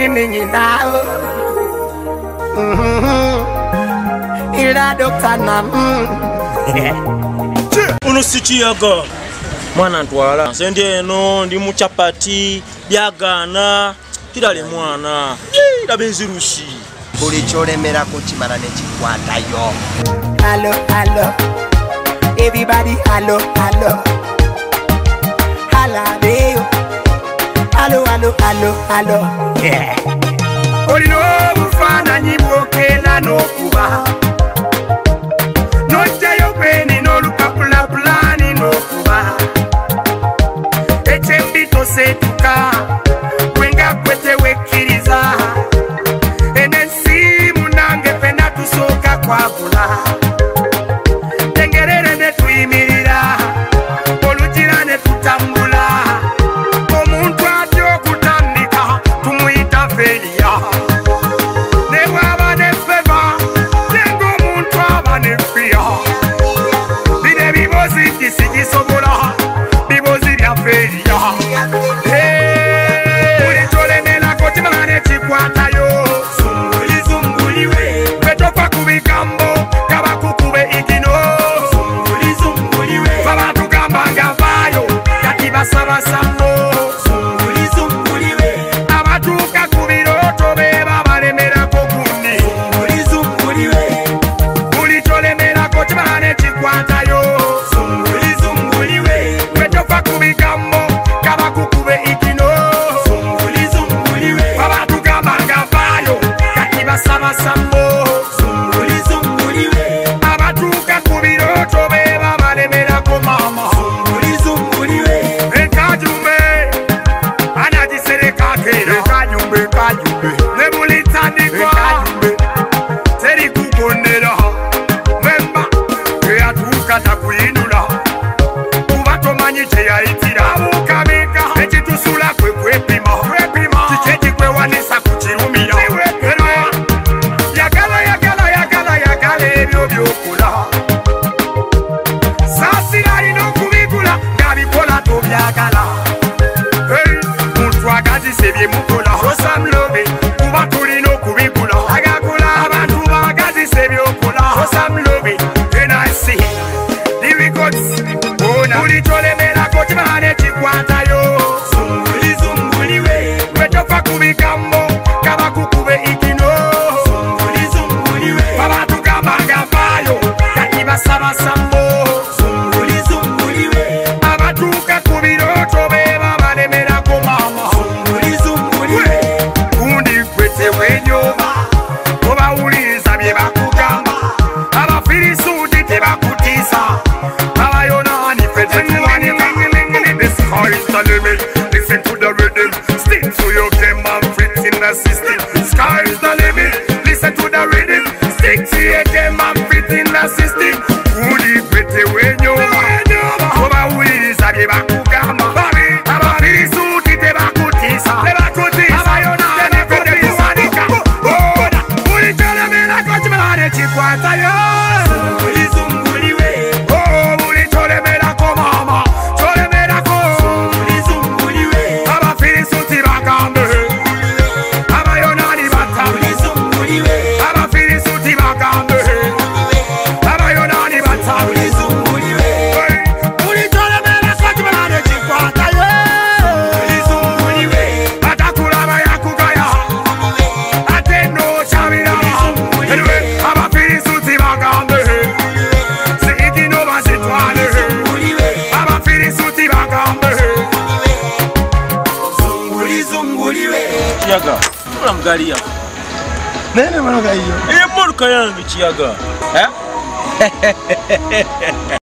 nini now. Ila Dr. Nam. Uno sichiyaga mwana ntwala sende eno ndi mu chapati byagana kirale mwana dabenzirushi buli cholemera kuchimana nechikwatayo. Hello, hello. Everybody, hello, hello. Hala deo. Hello, hello, hello, hello. Yeah. Olino bufana nyibokela nokuba. Nojayo beni no lukapula plani nokuba. Echembito setuka. Wenga kwete wekiriza. Enensi munange pena tusoka kwa bula. Tengerere netuimirira. Olujira netutambula. Omuntu atyo kutandika tumuita felia. Newaba nefeva. Nengo omuntu aba nefia. Bine bibozi kisigisobola. Bibozi bya felia. Ulitolemela kochimane chikwatayo. Zunguli zunguliwe. Betofa kubikambo. Kabakukube igino. Zunguli zunguliwe. Baba tugambanga vayo. Yakibasaba sambo. Zunguli zunguliwe. Abatuka kubiroto beba balemera kokuni. Zunguli zunguliwe. Ulitolemela kochimane chikwatayo. Zunguli zunguliwe. Betofa kubikambo. Kabakukube igino. Zunguli zunguliwe. Baba tugambanga vayo. Yakibasaba sambo. Zunguli zunguliwe. Abatuka kubiroto beba balemera ko mama. Zunguli zunguliwe. Ekajume anajisereka kera. Ekajume kajume. Nebulitandikwa. Ekajume teri kukondera. Memba eyatuka takuyinula. Ubatomanyi cheyaitira. Abukabika ekitusula kwe kwepima. Kikeki kwewanisa kukirumira. Yagala ebyo byokola. Sasira alina okubigula ng'abikola tobyagala. Muntu agazise bye mukola. Osamlobe kuba tulina okubigula. Agagula abantu bagazise byokola. Osamlobe NIC Divigots bona ulitolemerako kimane chikwatayo. Zunguli zunguliwe. Wetofa kubikambo kabakukube igino. Zunguli zunguliwe. Babatugambanga vayo yakibasaba sambo. Zunguli zunguliwe. Abatuka kubiroto beba balemerako mama. Zunguli zunguliwe. Kundi kwete wenyoba obawuliriza bye bakugamba. Abafirisuuti tebakutiisa. Abayonani fete tuwanika. The sky is the limit. Listen to the rhythm. Stick to your game and fit in the system. Sky is the limit. Listen to the rhythm. Stick to your game and fit in the system. Kuli kwete wenyoba obawuliriza bye bakugamba. Abafirisuuti tebakutiisa. Abayonani fete tuwanika. Ulitolemerako kimane chikwatayo. Zunguli zunguliwe. Ulitolemerako mama. Tolemerako. Zunguli zunguliwe. Abafirisuuti bagambe. Abayonani bata. Zunguli zunguliwe. Abafirisuuti bagambe. Abayonani bata. Zunguli zunguliwe. Ulitolemerako kimane chikwatayo. Zunguli zunguliwe. Batakulaba yakugaya. Ate no chabira. Anyway, abafirisuuti bagambe. Sigino bazitwale. Abafirisuuti bagambe. Zunguli zunguliwe. kiyaga ola mugaliya Nene manoga iyo. emoruka yange kiyaga